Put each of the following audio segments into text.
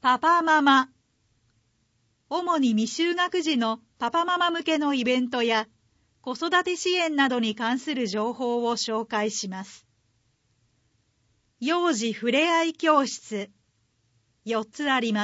パパママ。主に未就学児のパパママ向けのイベントや子育て支援などに関する情報を紹介します。幼児ふれあい教室。4つあります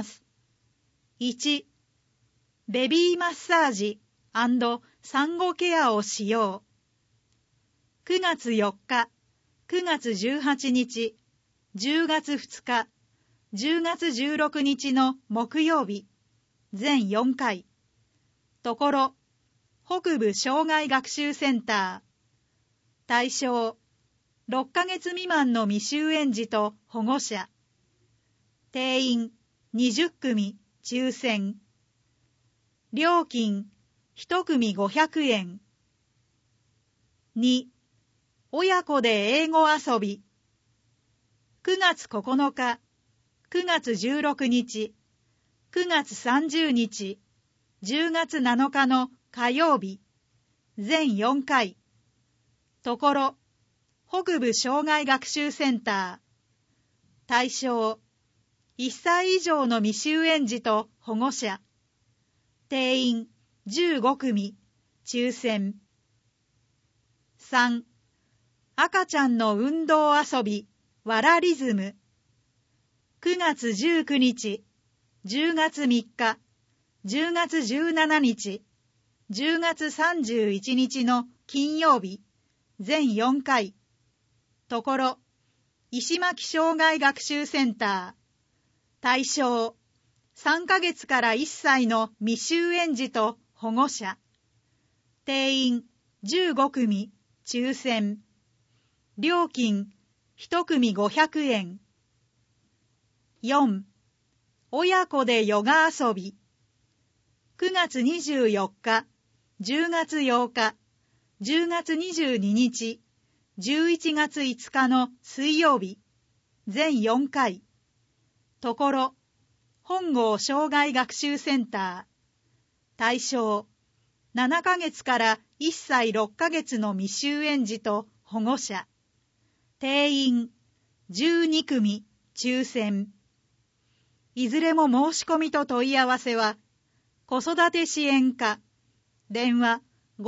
。1、ベビーマッサージ&産後ケアをしよう。9月4日、9月18日、10月2日、10月16日の木曜日、全4回。ところ、北部障害学習センター。対象、6ヶ月未満の未就園児と保護者。定員、20組、抽選。料金、1組500円。2、親子で英語遊び。9月9日、9月16日、9月30日、10月7日の火曜日、全4回。ところ、北部障害学習センター。対象、1歳以上の未就園児と保護者。定員15組、抽選。3、赤ちゃんの運動遊び、わらリズム。9月19日、10月3日、10月17日、10月31日の金曜日、全4回。ところ、石巻障害学習センター。対象、3ヶ月から1歳の未就園児と保護者。定員15組、抽選。料金、1組500円。4、親子でヨガ遊び。9月24日、10月8日、10月22日、11月5日の水曜日、全4回。ところ、本郷障害学習センター。対象、7ヶ月から1歳6ヶ月の未就園児と保護者。定員、12組、抽選。いずれも申し込みと問い合わせは、子育て支援課、電話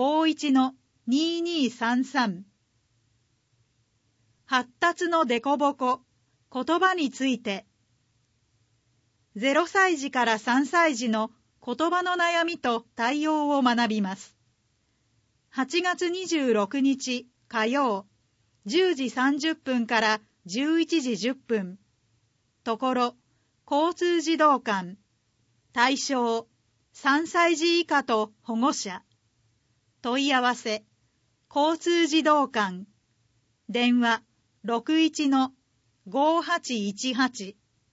51-2233。発達のデコボコ、言葉について。0歳児から3歳児の言葉の悩みと対応を学びます。8月26日火曜、10時30分から11時10分。ところ、交通児童館。対象、3歳児以下と保護者。問い合わせ、交通児童館。電話 61-5818。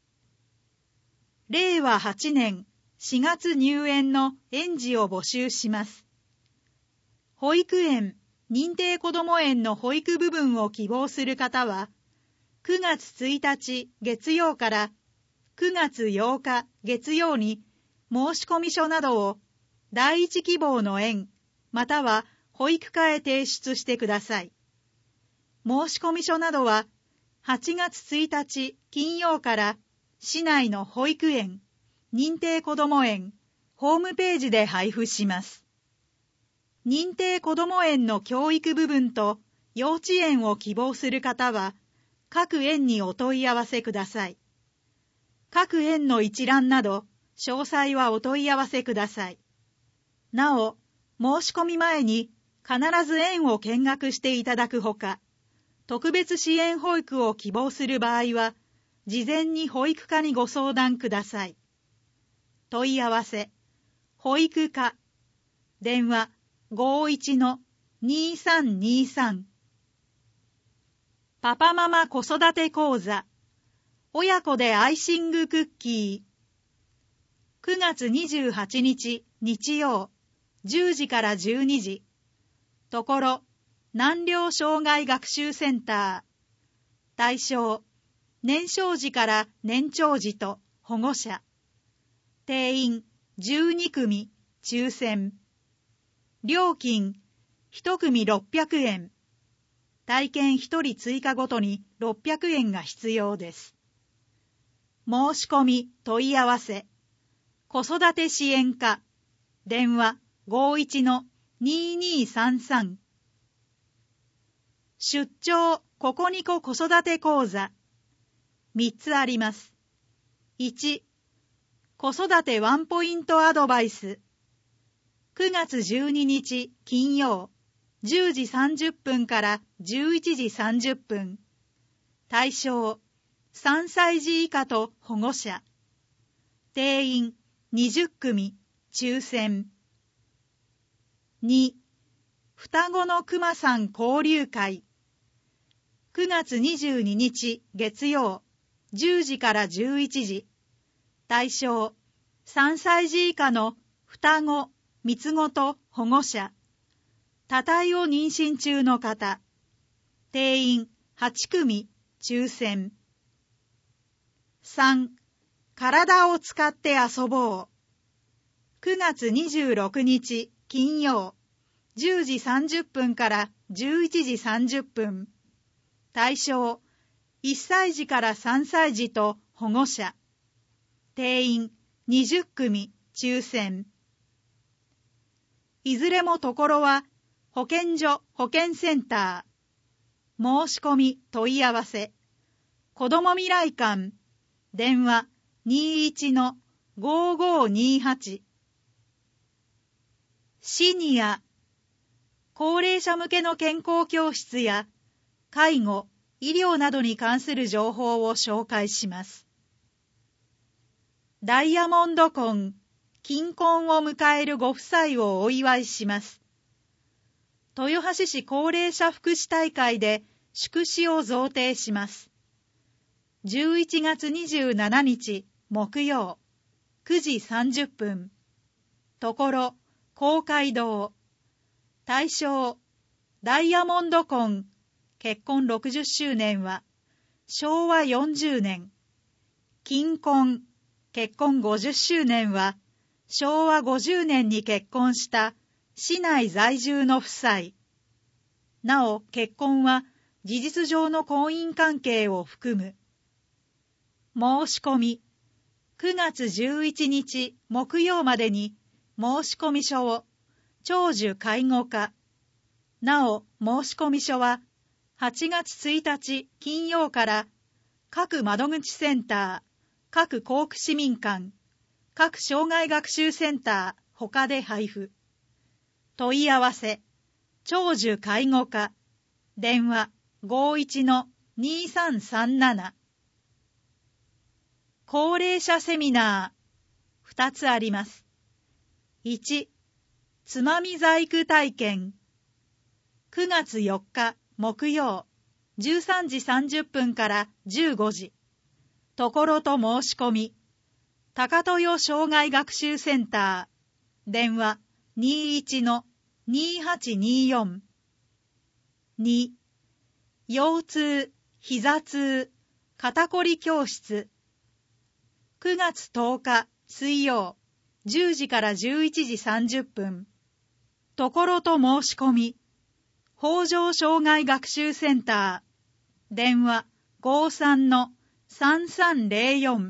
令和8年4月入園の園児を募集します。保育園、認定こども園の保育部分を希望する方は、9月1日月曜から9月8日月曜に申込書などを第一希望の園または保育課へ提出してください。申込書などは8月1日金曜から市内の保育園、認定こども園、ホームページで配布します。認定こども園の教育部分と幼稚園を希望する方は、各園にお問い合わせください。各園の一覧など、詳細はお問い合わせください。なお、申し込み前に必ず園を見学していただくほか、特別支援保育を希望する場合は、事前に保育課にご相談ください。問い合わせ、保育課、電話 51-2323。パパママ子育て講座、親子でアイシングクッキー。9月28日日曜、10時から12時。ところ、難病障害学習センター。対象、年少児から年長児と保護者。定員12組、抽選。料金、1組600円。体験1人追加ごとに600円が必要です。 申し込み問い合わせ子育て支援課電話 51-2233 出張ココニコ子育て講座3つあります。1、子育てワンポイントアドバイス9月12日金曜10時30分から11時30分対象3歳児以下と保護者定員20組抽選2、双子のくまさん交流会9月22日月曜10時から11時対象3歳児以下の双子、三つ子と保護者多胎を妊娠中の方定員8組抽選3、体を使って遊ぼう9月26日金曜10時30分から11時30分対象1歳児から3歳児と保護者定員20組抽選いずれもところは保健所保健センター申し込み問い合わせ子ども未来館電話 21-5528 シニア高齢者向けの健康教室や介護、医療などに関する情報を紹介します。ダイヤモンド婚、金婚を迎えるご夫妻をお祝いします。豊橋市高齢者福祉大会で祝詞を贈呈します。11月27日木曜9時30分ところ公会堂対象ダイヤモンド婚結婚60周年は昭和40年金婚結婚50周年は昭和50年に結婚した市内在住の夫妻なお結婚は事実上の婚姻関係を含む申し込み9月11日木曜までに申込書を長寿介護課なお申込書は8月1日金曜から各窓口センター各校区市民館各障害学習センター他で配布問い合わせ長寿介護課電話 51-2337 高齢者セミナー2つあります。1、つまみ細工体験9月4日木曜13時30分から15時ところと申し込み高豊障害学習センター電話 21-2824 2、腰痛、膝痛、肩こり教室9月10日水曜10時から11時30分ところと申し込み北条障害学習センター電話 53-3304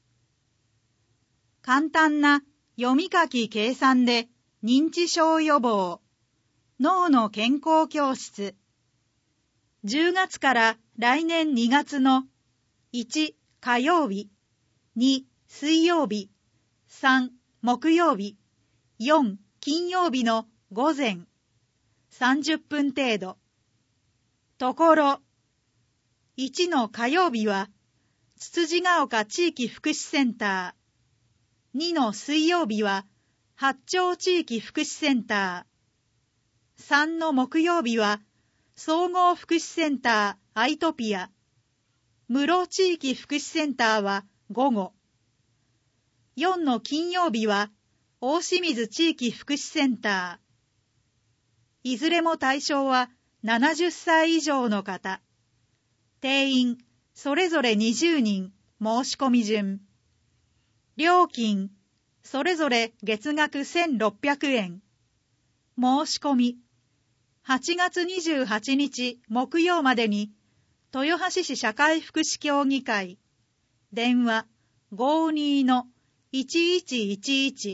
簡単な読み書き計算で認知症予防脳の健康教室10月から来年2月の1火曜日2水曜日3木曜日4金曜日の午前30分程度ところ1の火曜日はつつじが丘地域福祉センター2の水曜日は八丁地域福祉センター3の木曜日は総合福祉センターアイトピア室地域福祉センターは午後4の金曜日は大清水地域福祉センターいずれも対象は70歳以上の方定員それぞれ20人申し込み順料金それぞれ月額1600円申し込み8月28日木曜までに豊橋市社会福祉協議会電話 52-1111。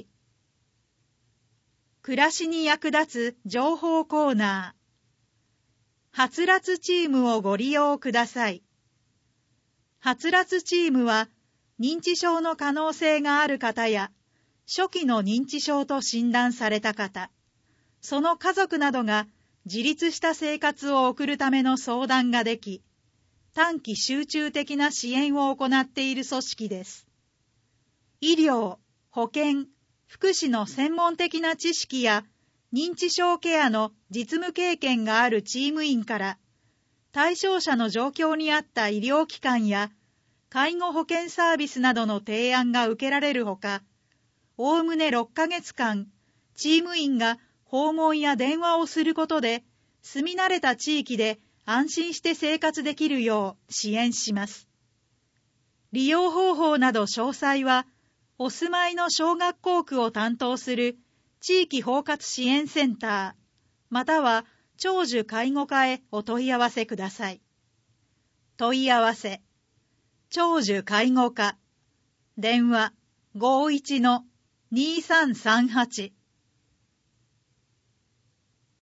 暮らしに役立つ情報コーナー。はつらつチームをご利用ください。はつらつチームは、認知症の可能性がある方や、初期の認知症と診断された方、その家族などが自立した生活を送るための相談ができ、短期集中的な支援を行っている組織です。医療、保健、福祉の専門的な知識や認知症ケアの実務経験があるチーム員から対象者の状況に合った医療機関や介護保険サービスなどの提案が受けられるほか、おおむね6ヶ月間、チーム員が訪問や電話をすることで住み慣れた地域で安心して生活できるよう支援します。利用方法など詳細は、お住まいの小学校区を担当する地域包括支援センター、または長寿介護課へお問い合わせください。問い合わせ、長寿介護課、電話 51-2338